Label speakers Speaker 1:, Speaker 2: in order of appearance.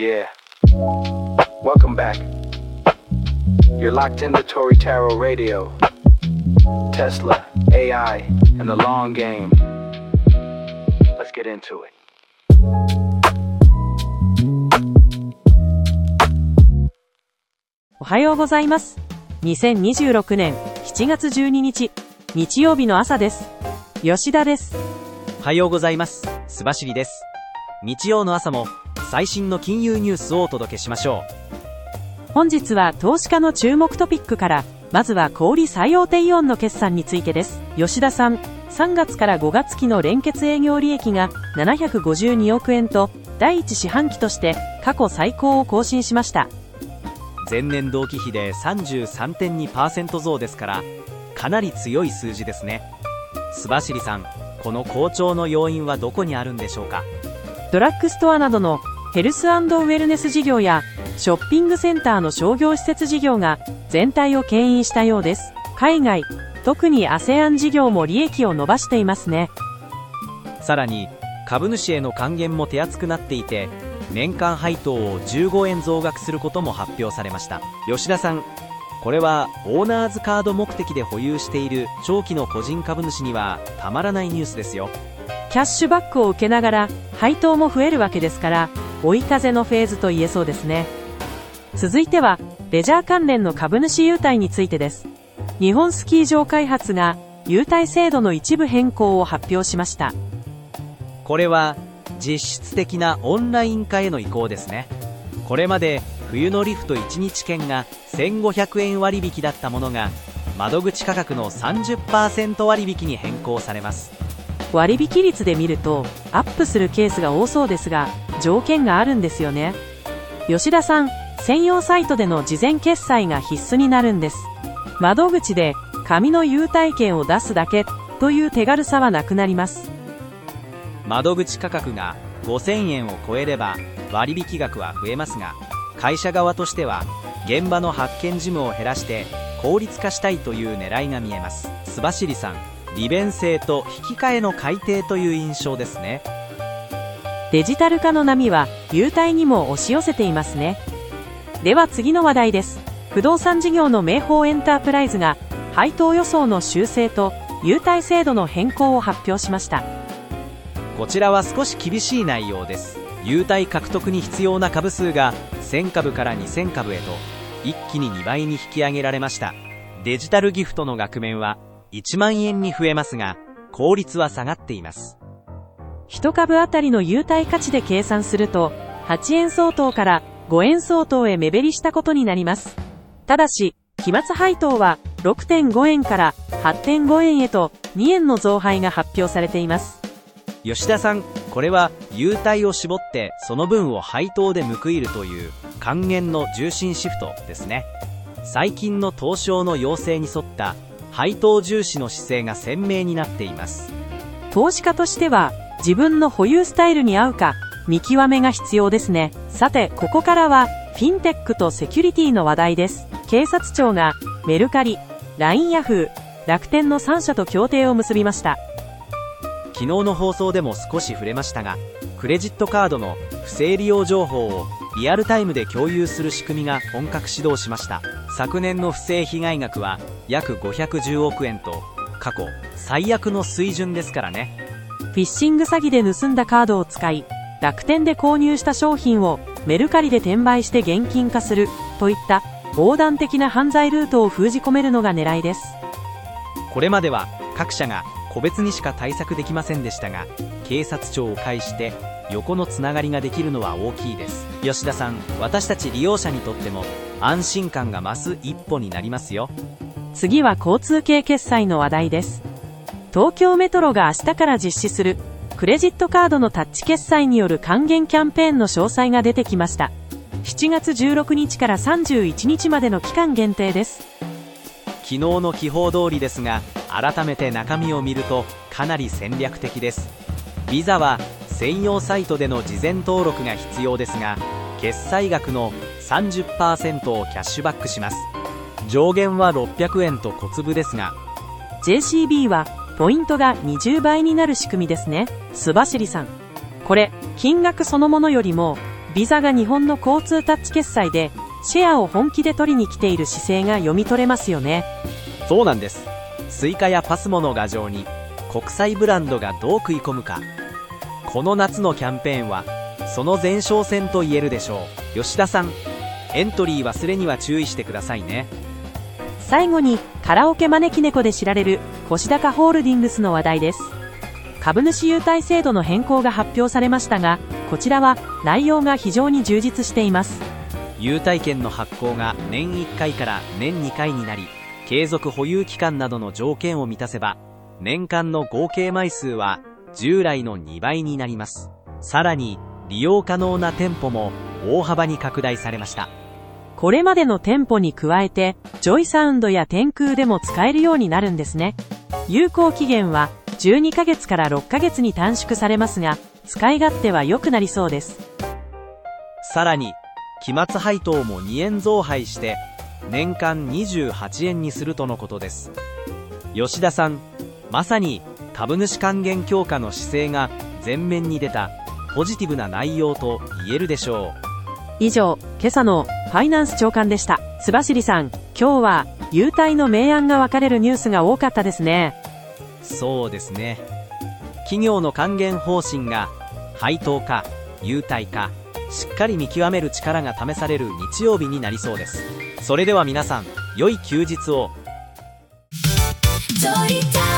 Speaker 1: Yeah. Welcome back. You're locked into Tory Taro Radio. Tesla, AI, and the long game. Let's get into it.
Speaker 2: おはようございます。2026年7月12日、日曜日の朝です。吉田です。
Speaker 3: おはようございます。須走です。日曜の朝も最新の金融ニュースをお届けしましょ
Speaker 2: う。本日は投資家の注目トピックから、まずは小売最大手イオンの決算についてです。吉田さん、3月から5月期の連結営業利益が752億円と、第1四半期として過去最高を更新しました。
Speaker 3: 前年同期比で 33.2% 増ですから、かなり強い数字ですね。須走さん、この好調の要因はどこにあるんでしょうか。
Speaker 2: ドラッグストアなどのヘルス&ウェルネス事業やショッピングセンターの商業施設事業が全体を牽引したようです。海外、特に ASEAN 事業も利益を伸ばしていますね。
Speaker 3: さらに株主への還元も手厚くなっていて、年間配当を15円増額することも発表されました。吉田さん、これはオーナーズカード目的で保有している長期の個人株主にはたまらないニュースですよ。
Speaker 2: キャッシュバックを受けながら配当も増えるわけですから、追い風のフェーズと言えそうですね。続いてはレジャー関連の株主優待についてです。日本スキー場開発が優待制度の一部変更を発表しました。
Speaker 3: これは実質的なオンライン化への移行ですね。これまで冬のリフト1日券が1500円割引だったものが、窓口価格の 30% 割引に変更されます。
Speaker 2: 割引率で見るとアップするケースが多そうですが、条件があるんですよね。吉田さん、専用サイトでの事前決済が必須になるんです。窓口で紙の優待券を出すだけという手軽さはなくなります。
Speaker 3: 窓口価格が5000円を超えれば割引額は増えますが、会社側としては現場の発券事務を減らして効率化したいという狙いが見えます。須走さん、利便性と引き換えの改定という印象ですね。
Speaker 2: デジタル化の波は優待にも押し寄せていますね。では次の話題です。不動産事業の明豊エンタープライズが配当予想の修正と優待制度の変更を発表しました。
Speaker 3: こちらは少し厳しい内容です。優待獲得に必要な株数が1000株から2000株へと一気に2倍に引き上げられました。デジタルギフトの額面は1万円に増えますが、効率は下がっています。
Speaker 2: 1株当たりの優待価値で計算すると、8円相当から5円相当へ目減りしたことになります。ただし、期末配当は 6.5 円から 8.5 円へと2円の増配が発表されています。
Speaker 3: 吉田さん、これは優待を絞ってその分を配当で報いるという還元の重心シフトですね。最近の東証の要請に沿った配当重視の姿勢が鮮明になっています。
Speaker 2: 投資家としては自分の保有スタイルに合うか見極めが必要ですね。さて、ここからはフィンテックとセキュリティの話題です。警察庁がメルカリ、LINE ヤフー、楽天の3社と協定を結びました。
Speaker 3: 昨日の放送でも少し触れましたが、クレジットカードの不正利用情報をリアルタイムで共有する仕組みが本格始動しました。昨年の不正被害額は約510億円と過去最悪の水準ですからね。
Speaker 2: フィッシング詐欺で盗んだカードを使い、楽天で購入した商品をメルカリで転売して現金化するといった横断的な犯罪ルートを封じ込めるのが狙いです。
Speaker 3: これまでは各社が個別にしか対策できませんでしたが、警察庁を介して横のつながりができるのは大きいです。吉田さん、私たち利用者にとっても安心感が増す一歩になりますよ。
Speaker 2: 次は交通系決済の話題です。東京メトロが明日から実施するクレジットカードのタッチ決済による還元キャンペーンの詳細が出てきました。7月16日から31日までの期間限定です。
Speaker 3: 昨日の記法通りですが、改めて中身を見るとかなり戦略的です。ビザは専用サイトでの事前登録が必要ですが、決済額の 30% をキャッシュバックします。上限は600円と小粒ですが、
Speaker 2: JCB はポイントが20倍になる仕組みですね。須走さん、これ金額そのものよりもビザが日本の交通タッチ決済でシェアを本気で取りに来ている姿勢が読み取れますよね。
Speaker 3: そうなんです。スイカやパスモの牙城に国際ブランドがどう食い込むか。この夏のキャンペーンはその前哨戦と言えるでしょう。吉田さん、エントリー忘れには注意してくださいね。
Speaker 2: 最後にカラオケ招き猫で知られる腰高ホールディングスの話題です。株主優待制度の変更が発表されましたが、こちらは内容が非常に充実しています。
Speaker 3: 優待券の発行が年1回から年2回になり、継続保有期間などの条件を満たせば年間の合計枚数は従来の2倍になります。さらに利用可能な店舗も大幅に拡大されました。
Speaker 2: これまでの店舗に加えてジョイサウンドや天空でも使えるようになるんですね。有効期限は12ヶ月から6ヶ月に短縮されますが、使い勝手は良くなりそうです。
Speaker 3: さらに期末配当も2円増配して年間28円にするとのことです。吉田さん、まさに株主還元強化の姿勢が前面に出たポジティブな内容と言えるでしょう。
Speaker 2: 以上、今朝のファイナンス長官でした。須走さん、今日は優待の明暗が分かれるニュースが多かったですね。
Speaker 3: そうですね。企業の還元方針が配当か優待かしっかり見極める力が試される日曜日になりそうです。それでは皆さん、良い休日を。